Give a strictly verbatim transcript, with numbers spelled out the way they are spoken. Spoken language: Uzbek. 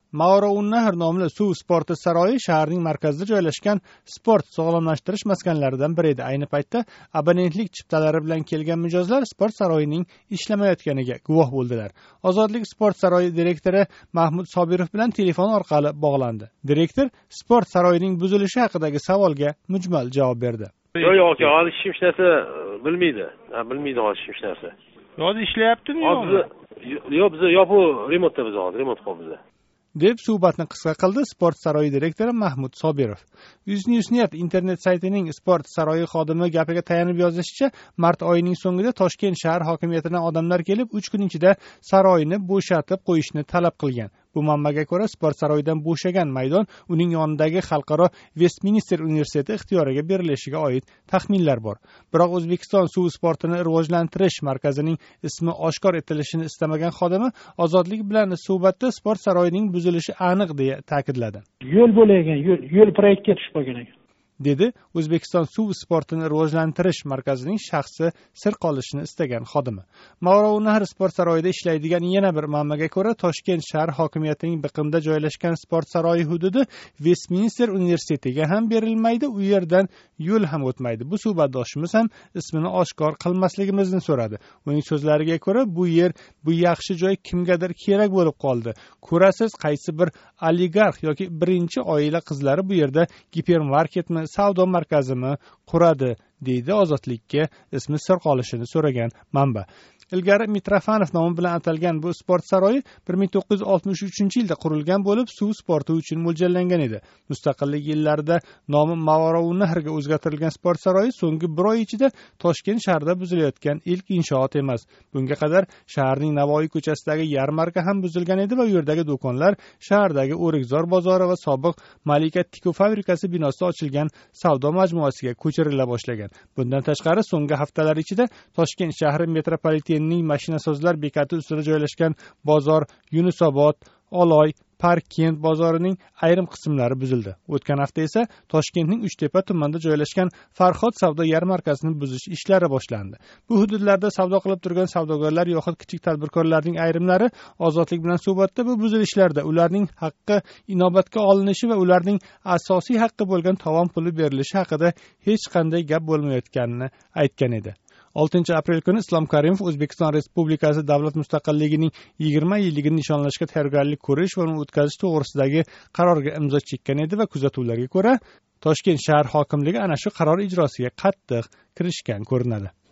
Mavrounnahar nomli suv sporti saroyi shaharning markazida joylashgan sport sog'lomlashtirish maskanlaridan biri edi. Ayni paytda abonentlik chiptalari bilan kelgan mijozlar sport saroyining ishlamayotganiga guvoh bo'ldilar. Ozodlik sport saroyi direktori Mahmud Sobirov bilan telefon orqali bog'landi. Direktor sport saroyining buzilishi haqidagi savolga mujmal javob berdi. Yo'q, yo'q, hozir hech narsa bilmaydi. Bilmaydi hozir hech narsa. Hozir ishlayaptimi yo'qmi? Yo'q, biz yo'q, remontda biz hozir, remont qilib biz. deb suhbatni qisqa qildi sport saroyi direktori Mahmud Sobirov. Uznewsnet internet saytining sport saroyi xodimi gapiga tayanib yozishicha, mart oyining so'ngida Toshkent shahar hokimiyatidan odamlar kelib, uch kun ichida saroyini bo'shatib qo'yishni talab qilgan. Bu manbaga ko'ra, sport saroyidan bo'shagan maydon uning yonidagi xalqaro Westminster universiteti ixtiyoriga berilishiga oid taxminlar bor. Biroq O'zbekiston suv sportini rivojlantirish markazining ismi oshkor etilishini istamagan xodimi ozodlik bilan suhbatda sport saroyining buzilishi aniq deya ta'kidladi. Yo'l bo'lagan, yo'l, yo'l proyektga tushib qolgan ekan. dedi O'zbekiston suv sportini rivojlantirish markazining shaxsi sir qolishini istagan xodimi. Mavrounnahar sport saroyida ishlaydigan yana bir manbaga ko'ra, Toshkent shahar hokimiyatining biqinida joylashgan sport saroyi hududi Westminster universitetiga ham berilmaydi, u yerdan yo'l ham o'tmaydi. Bu suhbatdoshimiz ham ismini oshkor qilmasligimizni so'radi. Uning so'zlariga ko'ra, bu yer, bu yaxshi joy kimgadir kerak bo'lib qoldi. Ko'rasiz, qaysi bir oligarx yoki birinchi oila qizlari bu yerda gipermarketmi, savdo markazimi quradi, deydi ozodlikka ismi sir qolishini so'ragan manba. Ilgari Mitrofanov nomi bilan atalgan bu sport saroyi bir ming to'qqiz yuz oltmish uchinchi yilda qurilgan bo'lib, suv sporti uchun mo'ljallangan edi. Mustaqillik yillarida nomi Mavrounnahirga o'zgartirilgan sport saroyi so'nggi bir oy ichida Toshkent shahrida buzilayotgan ilk inshoot emas. Bunga qadar shaharning Navoiy ko'chasidagi yarmarka ham buzilgan edi va u yerdagi do'konlar shahardagi O'rikzor bozori va sobiq Malika tikuv fabrikasi binosida ochilgan savdo majmuasiga ko'chirila boshlagan. Bundan tashqari, so'nggi haftalar ichida Toshkent shahri metropolitenining mashinasozlar bekati ustida joylashgan bozor Yunusobod, Oloy, Parkent bozorining ayrim qismlari buzildi. O'tgan hafta esa Toshkentning Uchtepa tumanida joylashgan Farhod savdo yarmarkasini buzish ishlari boshlandi. Bu hududlarda savdo qilib turgan savdogarlar yoxud kichik tadbirkorlarning ayrimlari ozodlik bilan suhbatda bu buzilishlarda ularning haqqi inobatga olinishi va ularning asosiy haqqi bo'lgan tovon puli berilishi haqida hech qanday gap bo'lmayotganini aytgan edi. oltinchi aprel kuni Islom Karimov O'zbekiston Respublikasi davlat mustaqilligining yigirma yilligini nishonlashga tayyorgarlik ko'rish va uni o'tkazish to'g'risidagi qarorga imzo chekkan edi va kuzatuvlarga ko'ra Toshkent shahar hokimligi ana shu qaror ijrosiga qattiq kirishgan ko'rinadi.